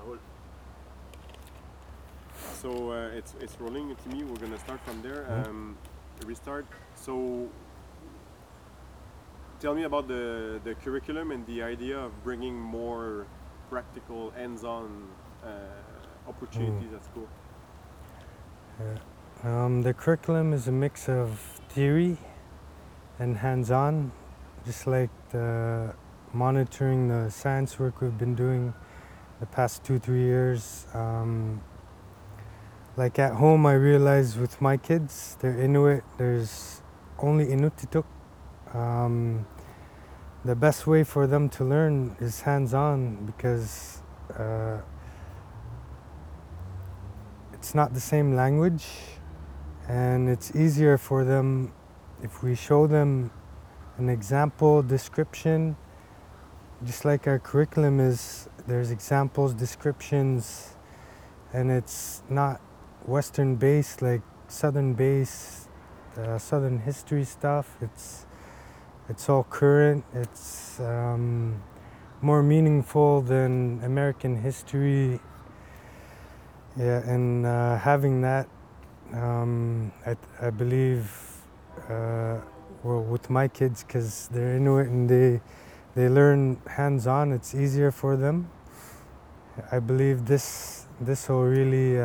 roule. So it's rolling to me. We're gonna start from there. Restart. So tell me about the curriculum and the idea of bringing more practical, hands-on opportunities at school. The curriculum is a mix of theory and hands-on, just like the monitoring the science work we've been doing the past 2-3 years. Like at home, I realize with my kids, they're Inuit, there's only Inuktitut. The best way for them to learn is hands-on because it's not the same language, and it's easier for them if we show them an example, description, just like our curriculum is. There's examples, descriptions, and it's not Western based like Southern based, Southern history stuff. It's all current. It's more meaningful than American history. Yeah, and having that, I believe, well, with my kids, because they're Inuit and they learn hands-on, it's easier for them. I believe this will really,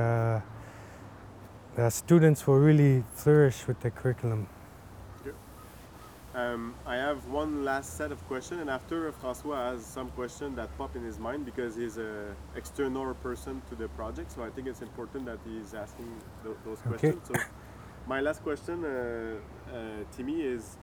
students will really flourish with the curriculum. Okay. I have one last set of questions, and after François has some question that pop in his mind because he's an external person to the project. So I think it's important that he's asking those questions. So my last question, Timmy, is